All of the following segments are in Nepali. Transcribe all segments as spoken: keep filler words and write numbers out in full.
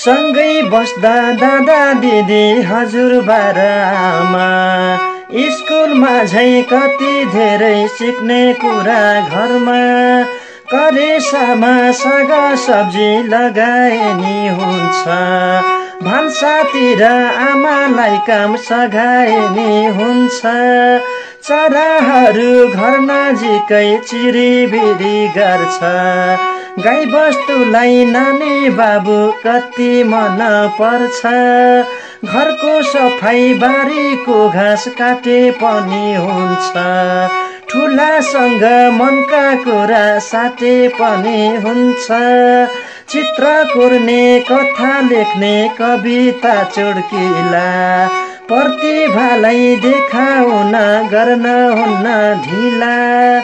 सँगै बस्दा दादा दिदी हजुरबा र आमा, स्कुलमा झै कति धेरै सिक्ने कुरा घरमा, करेसामा साग सब्जी लगाए नि हुन्छ, भान्सातिर आमालाई काम सघाए नि हुन्छ, चराहरू घर नजिकै चिरिबिरी गर्छ, गाई बस्तुलाई नानी बाबु कति मन पर्छ, घरको सफाई बारीको घाँस काटे पनि हुन्छ, ठुलासँग मनका कुरा साटे पनि हुन्छ, चित्र कोर्ने कथा लेख्ने कविता चुड्किला, प्रतिभालाई देखाउन गर्न हुन्न ढिला।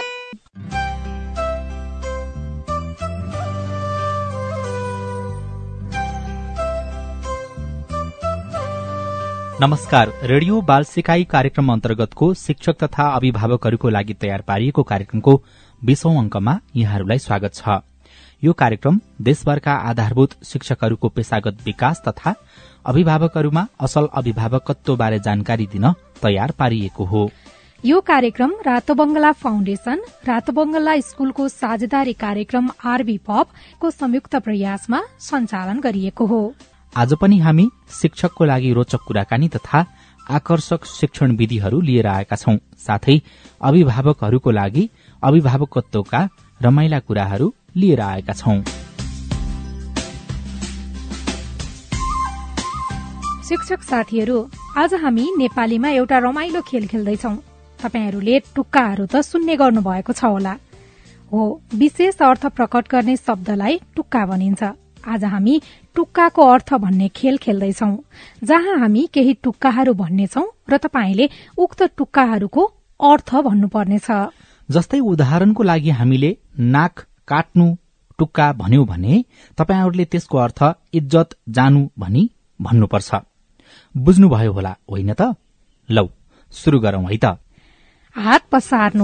नमस्कार, रेडियो बाल सिकाई कार्यक्रम अन्तर्गतको शिक्षक तथा अभिभावकहरूको लागि तयार पारिएको कार्यक्रमको बीसौं अंकमा यहाँहरूलाई स्वागत छ। यो कार्यक्रम देशभरका आधारभूत शिक्षकहरूको पेशागत विकास तथा अभिभावकहरूमा असल अभिभावकत्वबारे जानकारी दिन तयार पारिएको हो। यो कार्यक्रम रातो बंगला फाउन्डेशन, रातो बंगला स्कूलको साझेदारी कार्यक्रम आरबी पप को संयुक्त प्रयासमा सञ्चालन गरिएको हो। आज पनि हामी शिक्षकको लागि रोचक कुराकानी तथा आकर्षक शिक्षण विधिहरू लिएर आएका छौं। साथै अभिभावकहरूको लागि अभिभावकत्वका रमाइला कुराहरू लिएर आएका छौं। शिक्षक साथीहरू, आज हामी नेपालीमा एउटा रमाइलो खेल खेल्दैछौं। तपाईहरूले टुक्काहरू त सुन्ने गर्नुभएको छ होला। हो, विशेष अर्थ प्रकट गर्ने शब्दलाई टुक्का भनिन्छ। आज हामी टुक्काको अर्थ भन्ने खेल खेल्दैछौं, जहाँ हामी केही टुक्काहरू भन्नेछौं र तपाईले उक्त टुक्काहरूको अर्थ भन्नुपर्नेछ। जस्तै उदाहरणको लागि हामीले नाक काट्नु टुक्का भन्यौ भने तपाईहरूले त्यसको अर्थ इज्जत जानु भनी भन्नुपर्छ। बुझ्नुभयो होला, होइन त? लौ सुरु गरौं है त। हात पसार्नु।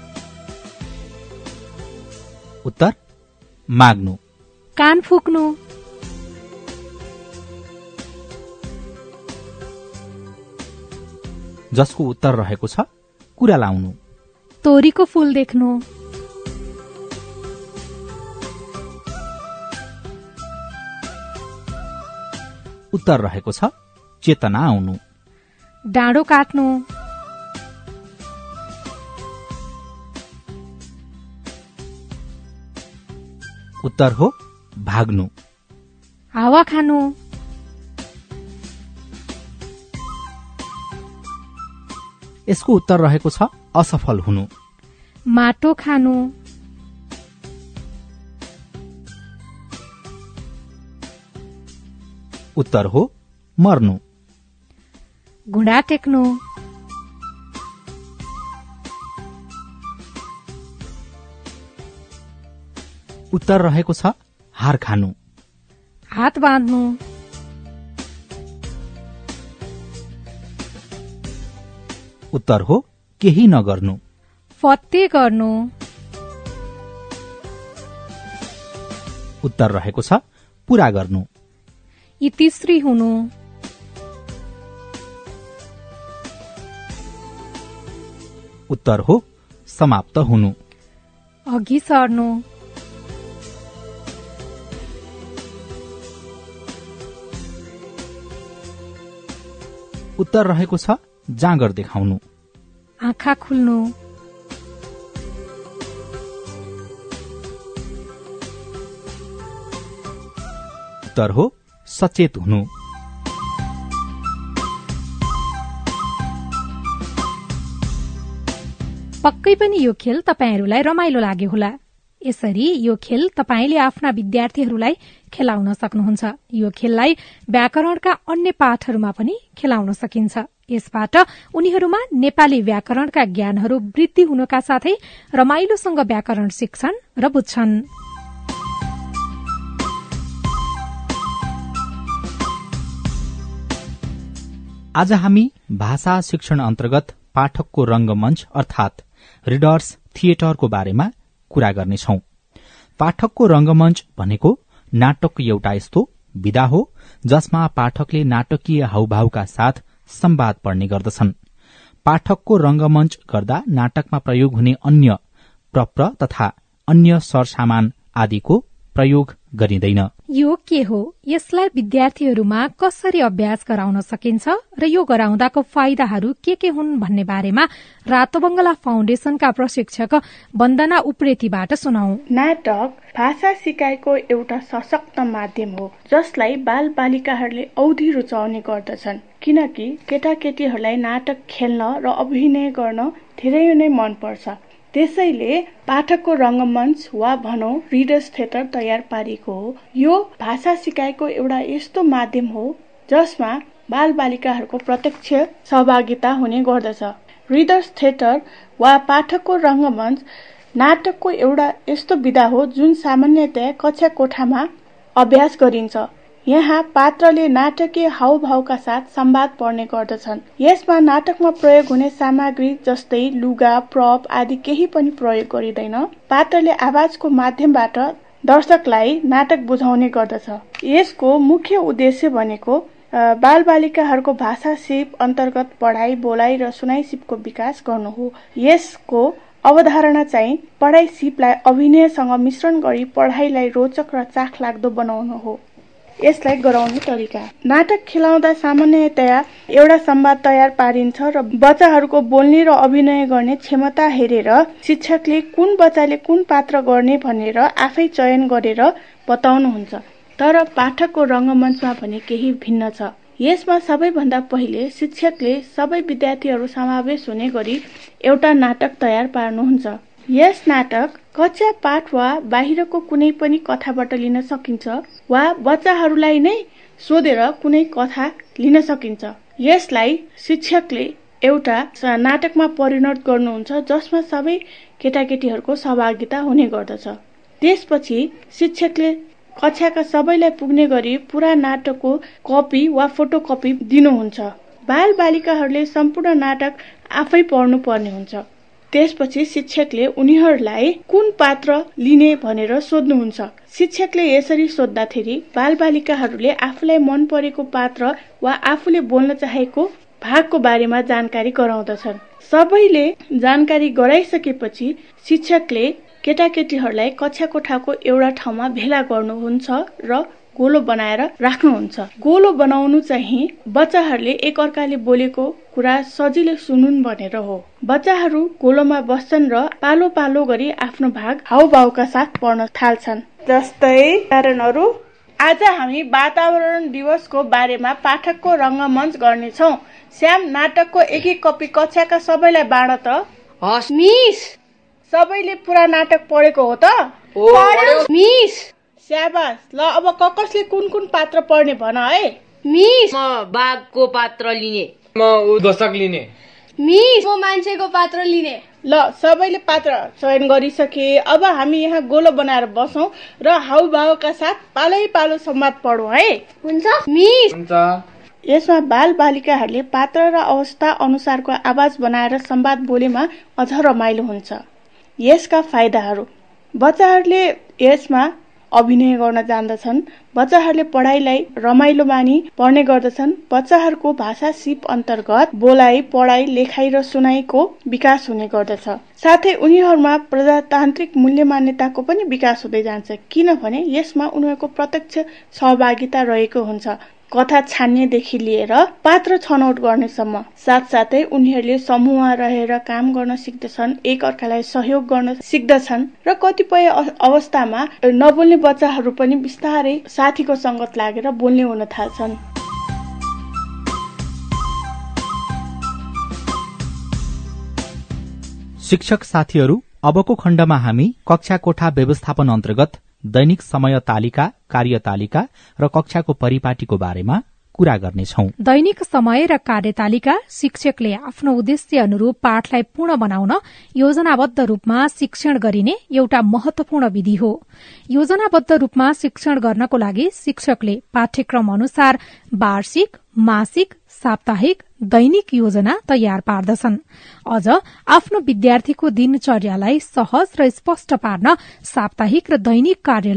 उत्तर माग्नु। कान फुक्नु। जसको उत्तर रहेको छ कुरा लाउनु। तोरीको फूल देख्नु। उत्तर रहेको छ चेतना आउनु। डाँडो काट्नु। उत्तर हो भाग्नु। हावा खानु। यसको उत्तर रहेको छ असफल हुनु। माटो खानु। उत्तर हो मर्नु। घुँडा टेक्नु। उत्तर रहेको छ हार खानु। हात बाँध्नु। उत्तर हो केही नगर्नु। फत्ते गर्नु। उत्तर रहेको छ पूरा गर्नु। इतिश्री हुनु। उत्तर हो समाप्त हुनु। अघि सर्नु। उत्तर रहेको छ जाँगर देखाउनु। आँखा खुल्नु। उत्तर हो सचेत हुनु। पक्कै पनि यो खेल तपाईहरूलाई रमाइलो लाग्यो होला। यसरी यो खेल तपाईले आफ्ना विद्यार्थीहरूलाई खेलाउन सक्नुहुन्छ। यो खेललाई व्याकरणका अन्य पाठहरूमा पनि खेलाउन सकिन्छ। यसबाट उनीहरूमा नेपाली व्याकरणका ज्ञानहरू वृद्धि हुनका साथै रमाइलोसँग व्याकरण सिक्छन् र बुझ्छन्। आज हामी भाषा शिक्षण अन्तर्गत पाठकको रंगमञ्च अर्थात रिडर्स थिएटरको बारेमा कुरा गर्नेछौं। पाठकको रंगमञ्च भनेको नाटकको एउटा यस्तो विधा हो जसमा पाठकले नाटकीय हाउभावका साथ संवाद पढ्ने गर्दछन्। पाठकको रंगमञ्च गर्दा नाटकमा प्रयोग हुने अन्य प्रप्र तथा अन्य सरसामान आदिको प्रयोग गरिँदैन। यो के हो, यसलाई विद्यार्थीहरूमा कसरी अभ्यास गराउन सकिन्छ र यो गराउँदाको फाइदाहरू के के हुन् भन्ने बारेमा रातो बंगला फाउन्डेशनका प्रशिक्षक वन्दना उप्रेतीबाट सुनाऊ। नाटक भाषा सिकाइको एउटा सशक्त माध्यम हो जसलाई बाल बालिकाहरूले औधी रुचाउने गर्दछन्, किनकि केटाकेटीहरूलाई नाटक खेल्न र अभिनय गर्न धेरै नै मनपर्छ। त्यसैले पाठकको रंगमञ्च वा भनौं रिडर्स थिएटर तयार पारिएको हो। यो भाषा सिकाइको एउटा यस्तो माध्यम हो जसमा बाल बालिकाहरूको प्रत्यक्ष सहभागिता हुने गर्दछ। रिडर्स थिएटर वा पाठकको रंगमञ्च नाटकको एउटा यस्तो विधा हो जुन सामान्यतया कक्षा कोठामा अभ्यास गरिन्छ। यहाँ पात्रले नाटकीय हावभावका साथ संवाद पढ्ने गर्दछन्। यसमा नाटकमा प्रयोग हुने सामग्री जस्तै लुगा, प्रप आदि केही पनि प्रयोग गरिँदैन। पात्रले आवाजको माध्यमबाट दर्शकलाई नाटक बुझाउने गर्दछ। यसको मुख्य उद्देश्य भनेको बाल बालिकाहरूको भाषा सिप अन्तर्गत पढाइ, बोलाइ र सुनाइ सिपको विकास गर्नु हो। यसको अवधारणा चाहिँ पढाइ सिपलाई अभिनयसँग मिश्रण गरी पढाइलाई रोचक र चाखलाग्दो बनाउनु हो। यसलाई गराउने तरिका, नाटक खेलाउँदा सामान्यतया एउटा संवाद तयार पारिन्छ र बच्चाहरूको बोल्ने र अभिनय गर्ने क्षमता हेरेर शिक्षकले कुन बच्चाले कुन पात्र गर्ने भनेर आफै चयन गरेर बताउनुहुन्छ। तर पाठकको रंगमञ्चमा भने केही भिन्न छ। यसमा सबैभन्दा पहिले शिक्षकले सबै विद्यार्थीहरू समावेश हुने गरी एउटा नाटक तयार पार्नुहुन्छ। यस नाटक कक्षा पाठ वा बाहिरको कुनै पनि कथाबाट लिन सकिन्छ वा बच्चाहरूलाई नै सोधेर कुनै कथा लिन सकिन्छ। यसलाई शिक्षकले एउटा नाटकमा परिणत गर्नुहुन्छ जसमा सबै केटाकेटीहरूको सहभागिता हुने गर्दछ। त्यसपछि शिक्षकले कक्षाका सबैलाई पुग्ने गरी पूरा नाटकको कपी वा फोटोकपी दिनुहुन्छ। बाल बालिकाहरूले सम्पूर्ण नाटक आफै पढ्नु पर्ने हुन्छ। त्यसपछि शिक्षकले उनीहरूलाई कुन पात्र लिने भनेर सोध्नुहुन्छ। शिक्षकले यसरी सोद्धाखेरि बाल बालिकाहरूले आफूलाई मन परेको पात्र वा आफूले बोल्न चाहेको भागको बारेमा जानकारी गराउँदछन्। सबैले जानकारी गराइसकेपछि शिक्षकले केटाकेटीहरूलाई कक्षा कोठाको एउटा ठाउँमा भेला गर्नुहुन्छ र गोलो बनाएर राख्नुहुन्छ। गोलो बनाउनु चाहिँ बच्चाहरूले एकअर्काले बोलेको कुरा सजिलै सुनुन् भनेर हो। बच्चाहरू गोलोमा बस्छन् र पालो पालो गरी आफ्नो भाग हाउभावका साथ पढ्न थाल्छन्। जस्तै कारणहरू, आज हामी वातावरण दिवसको बारेमा पाठकको रंगमञ्च गर्नेछौँ। श्याम, नाटकको एक एक कपी कक्षाका सबैलाई बाँड त। हस् मिस। सबैले पूरा नाटक पढेको हो त? हो मिस। स्याबास। ल अब ककसले कुन कुन पात्र पढ्ने भन है। मिस, म बाघको पात्र लिने। म उद्घोषक लिने। मिस, म मान्छेको पात्र लिने। ल सबैले पात्र चयन गरिसके। अब हामी यहाँ गोलो बनाएर बसौं र हाउभावका साथ पालै पालो संवाद पढौं है। हुन्छ मिस। हुन्छ। यसमा बाल बालिकाहरूले पात्र र अवस्था अनुसारको आवाज बनाएर संवाद बोलेमा अझ रमाइलो हुन्छ। यसका फाइदाहरू, बच्चाहरूले यसमा अभिनय गर्न जान्दछन्। बच्चाहरूले पढाइलाई रमाइलो मानी पढ्ने गर्दछन्। बच्चाहरूको भाषा सिप अन्तर्गत बोलाइ, पढाइ, लेखाइ र सुनाइको विकास हुने गर्दछ। साथै उनीहरूमा प्रजातान्त्रिक मूल्य मान्यताको पनि विकास हुँदै जान्छ, किनभने यसमा उनीहरूको प्रत्यक्ष सहभागिता रहेको हुन्छ। कथा छान्नेदेखि लिएर पात्र छनौट गर्नेसम्म। साथसाथै उनीहरूले समूहमा रहेर काम गर्न सिक्दछन्, एक अर्कालाई सहयोग गर्न सिक्दछन् र कतिपय अवस्थामा नबोल्ने बच्चाहरू पनि बिस्तारै साथीको संगत लागेर बोल्ने हुन थाल्छन्। शिक्षक साथीहरू, अबको खण्डमा हामी कक्षा कोठा व्यवस्थापन अन्तर्गत दैनिक समय तालिका, कार्यतालिका र कक्षाको परिपाटीको बारेमा कुरा गर्नेछौं। दैनिक समय र कार्यतालिका शिक्षकले आफ्नो उद्देश्य अनुरूप पाठलाई पूर्ण बनाउन योजनाबद्ध रूपमा शिक्षण गरिने एउटा महत्वपूर्ण विधि हो। योजनाबद्ध रूपमा शिक्षण गर्नको लागि शिक्षकले पाठ्यक्रम अनुसार वार्षिक, मासिक, साप्ताहिक, दैनिक योजना तयार पार्दछन्। अझ आफ्नो विद्यार्थीको दिनचर्यालाई सहज र स्पष्ट पार्न साप्ताहिक र दैनिक कार्यलाई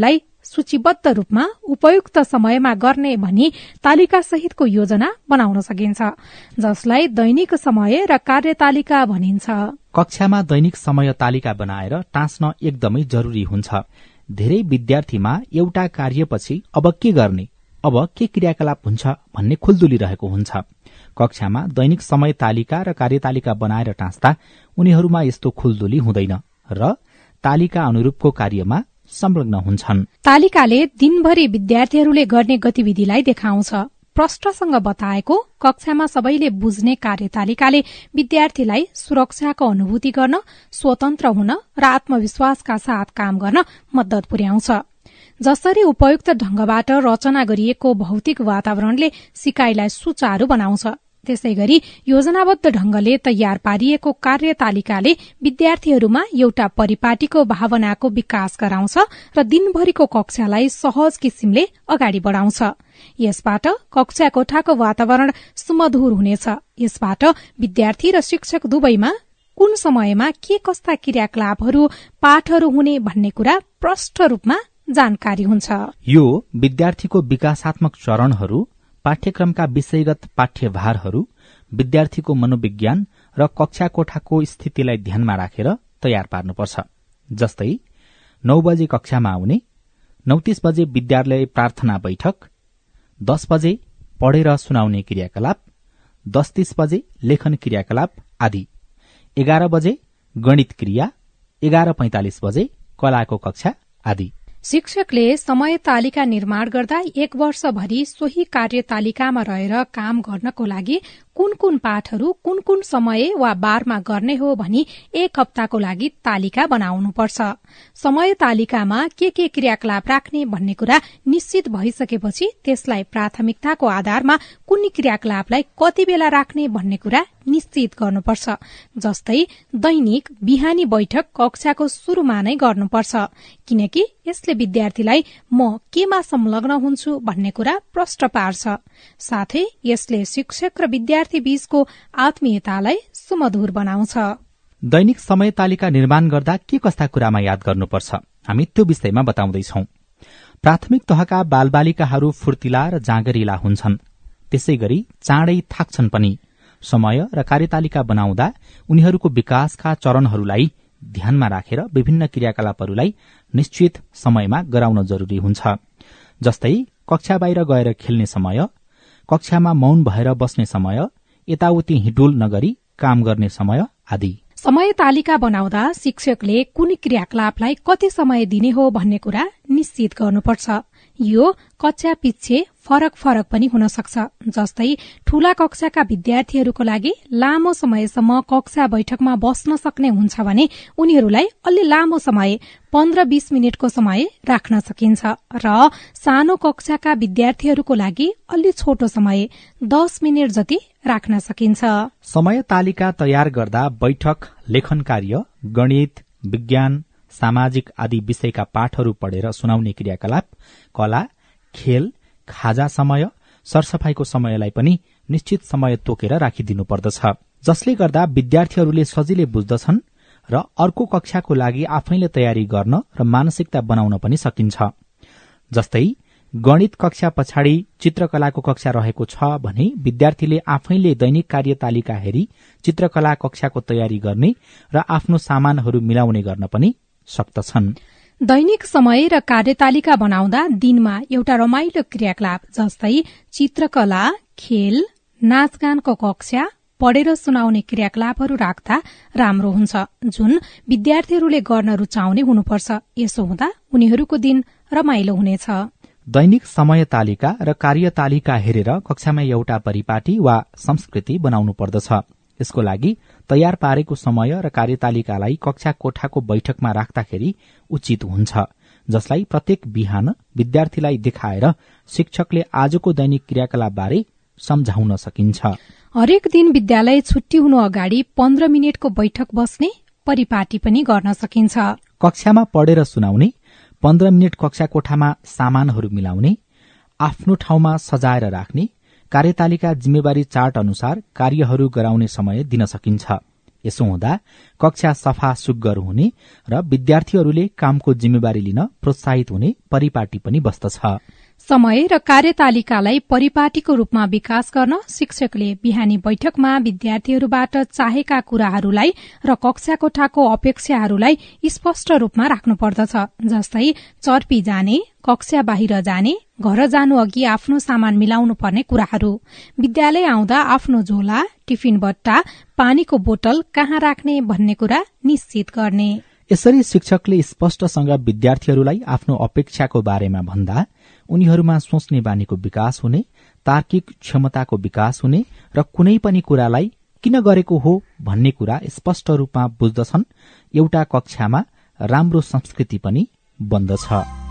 सूचीबद्ध रूपमा उपयुक्त समयमा गर्ने भनी तालिका सहितको योजना बनाउन सकिन्छ, जसलाई दैनिक समय र कार्यतालिका भनिन्छ। कक्षामा दैनिक समय तालिका बनाएर टाँस्न एकदमै जरूरी हुन्छ। धेरै विद्यार्थीमा एउटा कार्यपछि अब के गर्ने, अब के क्रियाकलाप हुन्छ भन्ने खुल्दुली रहेको हुन्छ। कक्षामा दैनिक समय तालिका र कार्यतालिका बनाएर टाँस्दा उनीहरूमा यस्तो खुल्दुली हुँदैन र तालिका अनुरूपको कार्यमा संलग्न हुन्छन्। तालिकाले दिनभरि विद्यार्थीहरूले गर्ने गतिविधिलाई देखाउँछ। प्रष्टसँग बताएको कक्षामा सबैले बुझ्ने कार्यतालिकाले विद्यार्थीलाई सुरक्षाको अनुभूति गर्न, स्वतन्त्र हुन र आत्मविश्वासका साथ काम गर्न मद्दत पुर्याउँछ। जसरी उपयुक्त ढंगबाट रचना गरिएको भौतिक वातावरणले सिकाइलाई सुचारू बनाउँछ, त्यसैगरी योजनाबद्ध ढंगले तयार पारिएको कार्यतालिकाले विद्यार्थीहरूमा एउटा परिपाटीको भावनाको विकास गराउँछ र दिनभरिको कक्षालाई सहज किसिमले अगाडि बढाउँछ। यसबाट कक्षा कोठाको वातावरण सुमधुर हुनेछ। यसबाट विद्यार्थी र शिक्षक दुवैमा कुन समयमा के कस्ता क्रियाकलापहरू, पाठहरू हुने भन्ने कुरा प्रष्ट रूपमा जानकारी हुन्छ। यो विद्यार्थीको विकासात्मक चरणहरू, पाठ्यक्रमका विषयगत पाठ्यभारहरू, विद्यार्थीको मनोविज्ञान र कक्षा कोठाको स्थितिलाई ध्यानमा राखेर तयार पार्नुपर्छ। जस्तै नौ बजे कक्षामा आउने, नौ तीस बजे विद्यालय प्रार्थना बैठक, दस बजे पढेर सुनाउने क्रियाकलाप, दस तीस बजे लेखन क्रियाकलाप आदि, एघार बजे गणित क्रिया, एघार पैंतालिस बजे कलाको कक्षा आदि। शिक्षकले समय तालिका निर्माण गर्दा एक वर्षभरि सोही कार्यतालिकामा रहेर काम गर्नको लागि कुन कुन पाठहरू कुन कुन समय वा बारमा गर्ने हो भनी एक हप्ताको लागि तालिका बनाउनुपर्छ। समय तालिकामा के के क्रियाकलाप राख्ने भन्ने कुरा निश्चित भइसकेपछि त्यसलाई प्राथमिकताको आधारमा कुन क्रियाकलापलाई कति बेला राख्ने भन्ने कुरा निश्चित गर्नुपर्छ। जस्तै दैनिक बिहानी बैठक कक्षाको शुरूमा नै गर्नुपर्छ, किनकि यसले विद्यार्थीलाई म केमा संलग्न हुन्छु भन्ने कुरा प्रष्ट पार्छ। साथै यसले शिक्षक र विद्यार्थी बीचको आत्मीयतालाई सुमधुर बनाउँछ। दैनिक समय तालिका निर्माण गर्दा के कस्ता कुरामा याद गर्नुपर्छ, हामी त्यो विषयमा बताउँदैछौ। प्राथमिक तहका बालबालिकाहरू फुर्तिला र जाँगरिला हुन्छन्, त्यसैगरी चाँडै थाक्छन् पनि। समय र कार्यतालिका बनाउँदा उनीहरूको विकासका चरणहरूलाई ध्यानमा राखेर विभिन्न क्रियाकलापहरूलाई निश्चित समयमा गराउन जरूरी हुन्छ। जस्तै कक्षा बाहिर गएर खेल्ने समय, कक्षामा मौन भएर बस्ने समय, यताउति हिडुल नगरी काम गर्ने समय आदि। समय तालिका बनाउँदा शिक्षकले कुन क्रियाकलापलाई कति समय दिने हो भन्ने कुरा निश्चित गर्नुपर्छ। यो कक्षा पिच्छे फरक फरक पनि हुन सक्छ। जस्तै ठूला कक्षाका विद्यार्थीहरूको लागि लामो समयसम्म कक्षा बैठकमा बस्न सक्ने हुन्छ भने उनीहरूलाई अलि लामो समय पन्ध्र बीस मिनटको समय राख्न सकिन्छ र सानो कक्षाका विद्यार्थीहरूको लागि अलि छोटो समय दस मिनट जति राख्न सकिन्छ। समय तालिका तयार गर्दा बैठक, लेखन कार्य, गणित, विज्ञान, सामाजिक आदि विषयका पाठहरू पढेर सुनाउने क्रियाकलाप, कला, खेल, खाजा समय, सरसफाईको समयलाई पनि निश्चित समय तोकेर राखिदिनु पर्दछ, जसले गर्दा विद्यार्थीहरूले सजिलै बुझ्दछन् र अर्को कक्षाको लागि आफैले तयारी गर्न र मानसिकता बनाउन पनि सकिन्छ। जस्तै गणित कक्षा पछाडि चित्रकलाको कक्षा रहेको छ भने विद्यार्थीले आफैले दैनिक कार्यतालिका हेरी चित्रकला कक्षाको तयारी गर्ने र आफ्नो सामानहरू मिलाउने गर्न पनि सक्दछन्। दैनिक समय र कार्यतालिका बनाउँदा दिनमा एउटा रमाइलो क्रियाकलाप जस्तै चित्रकला, खेल, नाचगानको कक्षा, पढेर सुनाउने क्रियाकलापहरू राख्दा राम्रो हुन्छ, जुन विद्यार्थीहरूले गर्न रुचाउने हुनुपर्छ। यसो हुँदा उनीहरूको दिन रमाइलो हुनेछ। दैनिक समय तालिका र कार्यतालिका हेरेर कक्षामा एउटा परिपाटी वा संस्कृति बनाउनु पर्दछ। यसको लागि तयार पारेको समय र कार्यतालिकालाई कक्षा कोठाको बैठकमा राख्दाखेरि उचित हुन्छ, जसलाई प्रत्येक बिहान विद्यार्थीलाई देखाएर शिक्षकले आजको दैनिक क्रियाकलापबारे सम्झाउन सकिन्छ। हरेक दिन विद्यालय छुट्टी हुनु अगाडि पन्ध्र मिनटको बैठक बस्ने परिपाटी पनि गर्न सकिन्छ। कक्षामा पढेर सुनाउने, पन्ध्र मिनट कक्षा कोठामा सामानहरू मिलाउने, आफ्नो ठाउँमा सजाएर राख्ने, कार्यतालिका जिम्मेवारी चार्ट अनुसार कार्यहरू गराउने समय दिन सकिन्छ। यसो हुँदा कक्षा सफा सुग्घर हुने र विद्यार्थीहरूले कामको जिम्मेवारी लिन प्रोत्साहित हुने परिपाटी पनि बस्दछ। समय र कार्यतालिकालाई परिपाटीको रूपमा विकास गर्न शिक्षकले बिहानी बैठकमा विद्यार्थीहरूबाट चाहेका कुराहरूलाई र कक्षा कोठाको अपेक्षाहरूलाई स्पष्ट रूपमा राख्नुपर्दछ। जस्तै चर्पी जाने, कक्षा बाहिर जाने, घर जानु अघि आफ्नो सामान मिलाउनु पर्ने कुराहरू, विद्यालय आउँदा आफ्नो झोला, टिफिन बट्टा, पानीको बोतल कहाँ राख्ने भन्ने कुरा निश्चित गर्ने। यसरी शिक्षकले स्पष्टसँग विद्यार्थीहरूलाई आफ्नो अपेक्षाको बारेमा भन्दा उनीहरूमा सोच्ने बानीको विकास हुने, तार्किक क्षमताको विकास हुने र कुनै पनि कुरालाई किन गरेको हो भन्ने कुरा स्पष्ट रूपमा बुझ्दछन्। एउटा कक्षामा राम्रो संस्कृति पनि बन्दछ।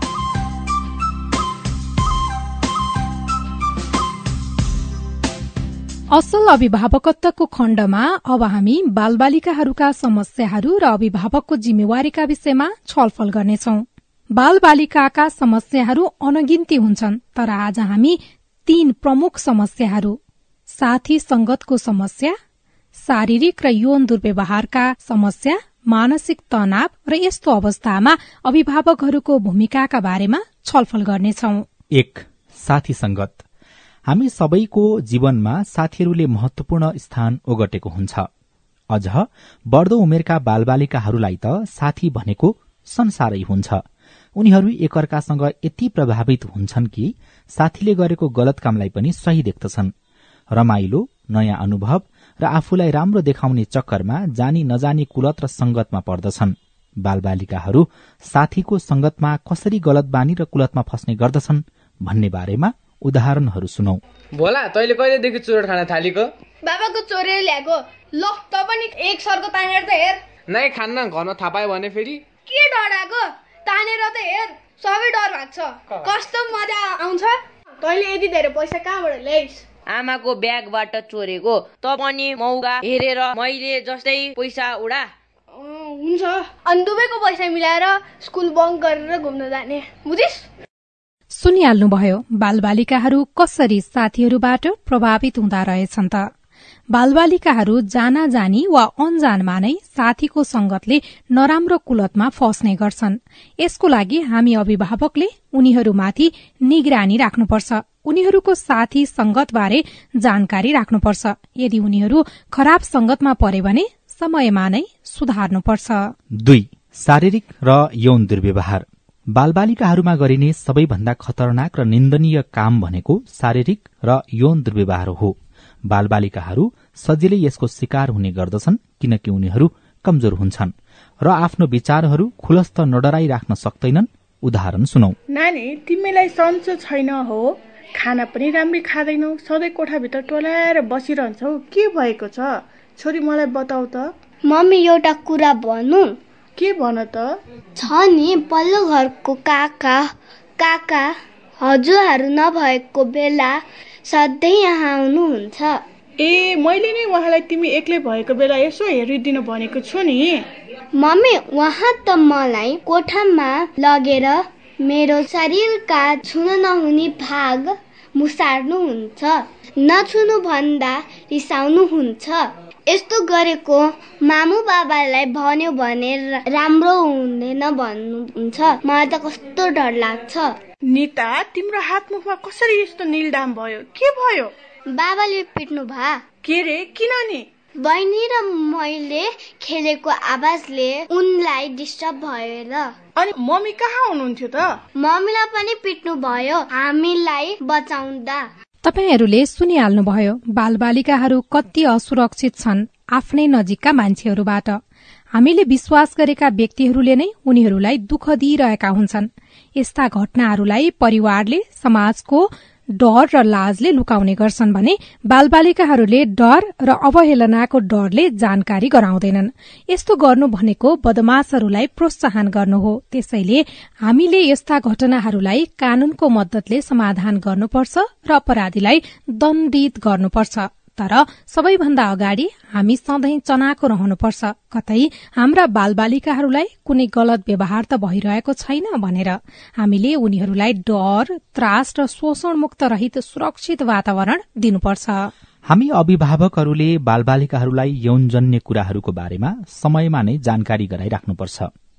असल अभिभावकत्वको खण्डमा अब हामी बालबालिकाहरूका समस्याहरू र अभिभावकको जिम्मेवारीका विषयमा छलफल गर्नेछौं। बालबालिकाका समस्याहरू अनगिन्ती हुन्छन्, तर आज हामी तीन प्रमुख समस्याहरू, साथी संगतको समस्या, शारीरिक र यौन दुर्व्यवहारका समस्या, मानसिक तनाव र यस्तो अवस्थामा अभिभावकहरूको भूमिकाका बारेमा छलफल गर्नेछौं। एक, साथी संगत। हामी सबैको जीवनमा साथीहरूले महत्वपूर्ण स्थान ओगटेको हुन्छ। अझ बढ्दो उमेरका बालबालिकाहरूलाई त साथी भनेको संसारै हुन्छ। उनीहरू एकअर्कासँग यति प्रभावित हुन्छन् कि साथीले गरेको गलत कामलाई पनि सही देख्दछन्। रमाइलो, नयाँ अनुभव र आफूलाई राम्रो देखाउने चक्करमा जानी नजानी कुलत र संगतमा पर्दछन्। बालबालिकाहरू साथीको संगतमा कसरी गलत बानी र कुलतमा फस्ने गर्दछन् भन्ने बारेमा उदाहरणहरू सुनौ। भोला तैले कहिलेदेखि चुरोट खान थालेको? बाबाको चोरेर ल्याएको। ल त पनि एक सरको तानेर त हेर। नै खान्न, घरमा थाहा पायो भने फेरि के डराएको? तानेर त हेर, सबै डर लाग्छ। कस्तो मजा आउँछ। तैले यति धेरै पैसा कहाँबाट ल्याइस्? आमाको ब्यागबाट चोरेको। त पनि मौका हेरेर मैले जस्तै पैसा उडा। हुन्छ, अनि दुवैको पैसा मिलाएर स्कुल बङ्क गरेर घुम्न जाने, बुझिस्? सुनिहाल्नुभयो बालबालिकाहरू कसरी साथीहरूबाट प्रभावित हुँदा रहेछन् त। बालबालिकाहरू जाना जानी वा अनजानमा नै साथीको संगतले नराम्रो कुलतमा फस्ने गर्छन्। यसको लागि हामी अभिभावकले उनीहरूमाथि निगरानी राख्नुपर्छ। उनीहरूको साथी संगतबारे जानकारी राख्नुपर्छ। यदि उनीहरू खराब संगतमा परे भने समयमा नै सुधार्नुपर्छ। दुई, शारीरिक र यौन दुर्व्यवहार। बालबालिकाहरूमा गरिने सबैभन्दा खतरनाक र निन्दनीय काम भनेको शारीरिक र यौन दुर्व्यवहार हो। बालबालिकाहरू सजिलै यसको शिकार हुने गर्दछन् किनकि उनीहरू कमजोर हुन्छन् र आफ्नो विचारहरू खुलस्त नडराई राख्न सक्दैनन्। उदाहरण सुनौ। नानी, तिमीलाई सन्चो छैन हो? खाना पनि राम्ररी खाँदैनौ, सधैँ कोठाभित्र टोलाएर बसिरहन्छौ, के भएको छ? छोरी मलाई बताऊ त। मम्मी, एउटा कुरा भन्नु? के भन त? छ नि, पल्लो घरको काका काका हजुरहरू नभएको बेला सधैँ यहाँ आउनुहुन्छ। ए, मैले नै उहाँलाई तिमी एक्लै भएको बेला यसो हेरिदिनु भनेको छु नि। मम्मी, उहाँ त मलाई कोठामा लगेर मेरो शरीरका छुन नहुने भाग मुसार्नुहुन्छ, नछुनु भन्दा रिसाउनुहुन्छ। यस्तो गरेको मामु बाबालाई भन्यो भने राम्रो हुँदैन भन्नुहुन्छ। मलाई त कस्तो डर लाग्छ। निता, तिम्रो हात मुखमा कसरी यस्तो निलडाम भयो? के भयो? बाबाले पिट्नु भा? के रे, किन नि? बहिनी र मैले खेलेको आवाजले उनलाई डिस्टर्ब भएर। अनि मम्मी कहाँ हुनुहुन्थ्यो त? मम्मीलाई पनि पिट्नु भयो हामीलाई बचाउँदा। तपाईहरूले सुनिहाल्नुभयो बालबालिकाहरू कति असुरक्षित छन् आफ्नै नजिकका मान्छेहरूबाट। हामीले विश्वास गरेका व्यक्तिहरूले नै उनीहरूलाई दुःख दिइरहेका हुन्छन्। यस्ता घटनाहरूलाई परिवारले समाजको डर र लाजले लुकाउने गर्छन् भने बालबालिकाहरूले डर र अवहेलनाको डरले जानकारी गराउँदैनन्। यस्तो गर्नु भनेको बदमाशहरूलाई प्रोत्साहन गर्नु हो। त्यसैले हामीले यस्ता घटनाहरूलाई कानूनको मद्दतले समाधान गर्नुपर्छ र अपराधीलाई दण्डित गर्नुपर्छ। तर सबैभन्दा अगाडि हामी सधैँ चनाखो रहनुपर्छ, कतै हाम्रा बालबालिकाहरूलाई कुनै गलत व्यवहार त भइरहेको छैन भनेर। हामीले उनीहरूलाई डर, त्रास र शोषण मुक्त रहित सुरक्षित वातावरण दिनुपर्छ। हामी अभिभावकहरूले बालबालिकाहरूलाई यौनजन्य कुराहरूको बारेमा समयमा नै जानकारी गराइराख्नुपर्छ।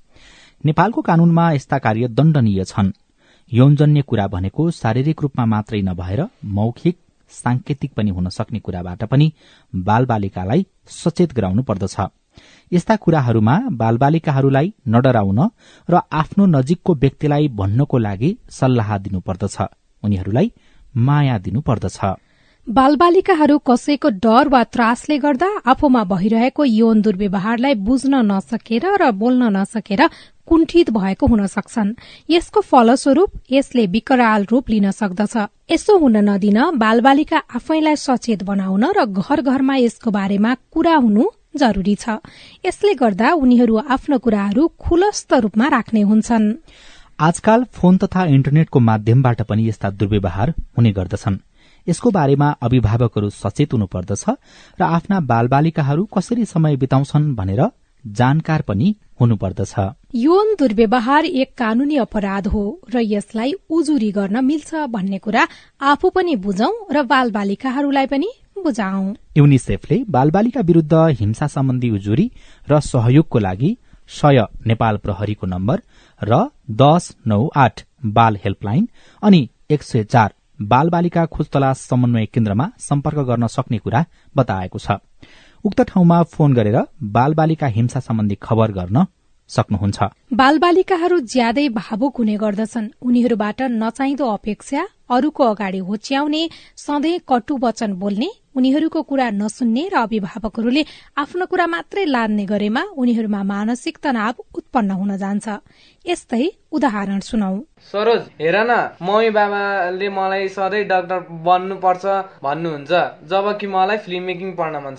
नेपालको कानूनमा यस्ता कार्य दण्डनीय छन्। यौनजन्य कुरा भनेको शारीरिक रूपमा मात्रै नभएर मौखिक, सांकेतिक पनि हुन सक्ने कुराबाट पनि बालबालिकालाई सचेत गराउनु पर्दछ। यस्ता कुराहरूमा बालबालिकाहरूलाई नडराउन र आफ्नो नजिकको व्यक्तिलाई भन्नको लागि सल्लाह दिनुपर्दछ, उनीहरूलाई माया दिनुपर्दछ। बालबालिकाहरू कसैको डर वा त्रासले गर्दा आफूमा भइरहेको यौन दुर्व्यवहारलाई बुझ्न नसकेर र बोल्न नसकेर कुण्ठित भएको हुन सक्छन्। यसको फलस्वरूप यसले विकराल रूप लिन सक्दछ। यसो हुन नदिन बालबालिका आफैलाई सचेत बनाउन र घर घरमा यसको बारेमा कुरा हुनु जरूरी छ। यसले गर्दा उनीहरू आफ्नो कुराहरू खुलस्त रूपमा राख्ने हुन्छन्। आजकाल फोन तथा इन्टरनेटको माध्यमबाट पनि यस्ता दुर्व्यवहार हुने गर्दछन्। यसको बारेमा अभिभावकहरू सचेत हुनुपर्दछ र आफ्ना बालबालिकाहरू कसरी समय बिताउँछन् भनेर जानकार पनि हुनुपर्दछ। यौन दुर्व्यवहार एक कानूनी अपराध हो र यसलाई उजुरी गर्न मिल्छ भन्ने कुरा आफू पनि बुझौं र बालबालिकाहरूलाई पनि बुझाउँ। युनिसेफले बालबालिका विरूद्ध हिंसा सम्बन्धी उजुरी र सहयोगको लागि सय नेपाल प्रहरीको नम्बर र दस नौ आठ बाल हेल्पलाइन अनि एक सय चार बालबालिका खोज तलास समन्वय केन्द्रमा सम्पर्क गर्न सक्ने कुरा बताएको छ। उक्त ठाउँमा फोन गरेर बालबालिका हिंसा सम्बन्धी खबर गर्न सक्नुहुन्छ। बालबालिकाहरू ज्यादै भावुक हुने गर्दछन्। उनीहरूबाट नचाहिँदो अपेक्षा, अरूको अगाडि होच्याउने, सधैँ कटु वचन बोल्ने, उनीहरूको कुरा नसुन्ने र अभिभावकहरूले आफ्नो कुरा मात्रै लाद्ने गरेमा उनीहरूमा मानसिक तनाव उत्पन्न हुन जान्छ। यस्तै उदाहरण सुनौ। सरोज, हेर न, मम्मी बाबाले मलाई सधैँ डाक्टर बन्नुपर्छ भन्नुहुन्छ, जबकि मलाई फिल्म मेकिङ पढ्न मन छ।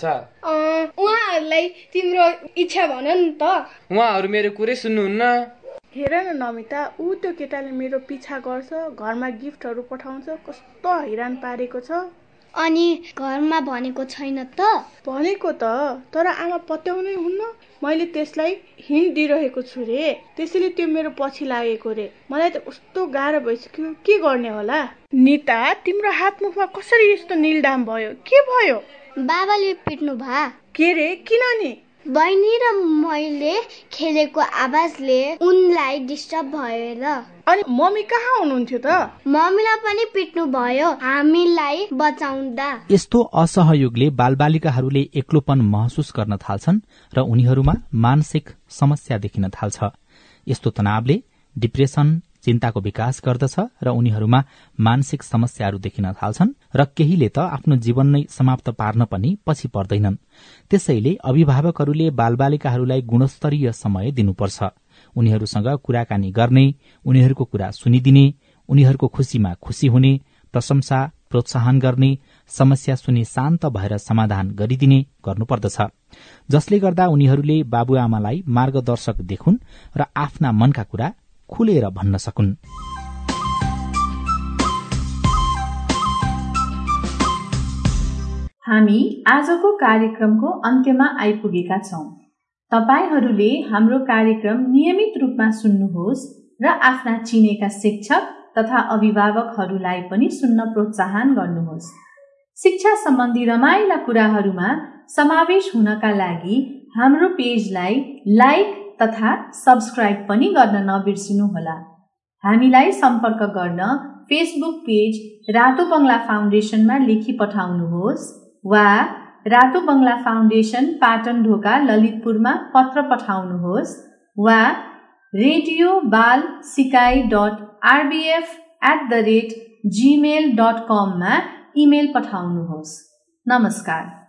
उहाँहरूलाई तिम्रो इच्छा भन नि त। उहाँहरू मेरो कुरै सुन्नुहुन्न। हेर न नमिता, ऊ त्यो केटाले मेरो पिछा गर्छ, घरमा गिफ्टहरू पठाउँछ, कस्तो हैरान पारेको छ। अनि घरमा भनेको छैन त? भनेको त, तर आमा पत्याउनै हुन्न। मैले त्यसलाई हिन्ट दिइरहेको छु रे, त्यसैले त्यो मेरो पछि लागेको रे। मलाई त कस्तो गाह्रो भइसक्यो, के गर्ने होला। निता, तिम्रो हातमुखमा कसरी यस्तो निलडाम भयो? के भयो? बाबाले पिट्नु भा? के रे, किन नि? बहिनी र मैले खेलेको आवाजले उनलाई डिस्टर्ब भएर। अनि मम्मी कहाँ हुनुहुन्थ्यो त? मम्मीलाई पनि पिट्नु भयो हामीलाई बचाउँदा। यस्तो असहयोगले बालबालिकाहरूले एक्लोपन महसुस गर्न थाल्छन् र उनीहरूमा मानसिक समस्या देखिन थाल्छ। यस्तो तनावले डिप्रेसन, चिन्ताको विकास गर्दछ र उनीहरूमा मानसिक समस्याहरू देखिन थाल्छन् र केहीले त आफ्नो जीवन नै समाप्त पार्न पनि पछि पर्दैनन्। त्यसैले अभिभावकहरूले बालबालिकाहरूलाई गुणस्तरीय समय दिनुपर्छ। उनीहरूसँग कुराकानी गर्ने, उनीहरूको कुरा सुनिदिने, उनीहरूको खुशीमा खुशी हुने, प्रशंसा प्रोत्साहन गर्ने, समस्या सुनि शान्त भएर समाधान गरिदिने गर्नुपर्दछ, जसले गर्दा उनीहरूले बाबुआमालाई मार्गदर्शक देखुन् र आफ्ना मनका कुरा खुलेर भन्न सकुन्। हामी आजको कार्यक्रमको अन्त्यमा आइपुगेका छौं। तपाईहरूले हाम्रो कार्यक्रम नियमित रूपमा सुन्नुहोस् र आफ्ना चिनेका शिक्षक तथा अभिभावकहरूलाई पनि सुन्न प्रोत्साहन गर्नुहोस्। शिक्षा सम्बन्धी रमाइला कुराहरूमा समावेश हुनका लागि हाम्रो पेजलाई लाइक तथा सब्स्क्राइब पनि गर्न नबिर्सिनुहोला। हामीलाई सम्पर्क गर्न फेसबुक पेज रातो बंगला फाउन्डेसनमा लेखी पठाउनुहोस् वा रातो बंगला फाउन्डेसन पाटन ढोका ललितपुरमा पत्र पठाउनुहोस् वा रेडियो बाल सिकाई dot RBF at the rate Gmail dot कममा इमेल पठाउनुहोस्। नमस्कार।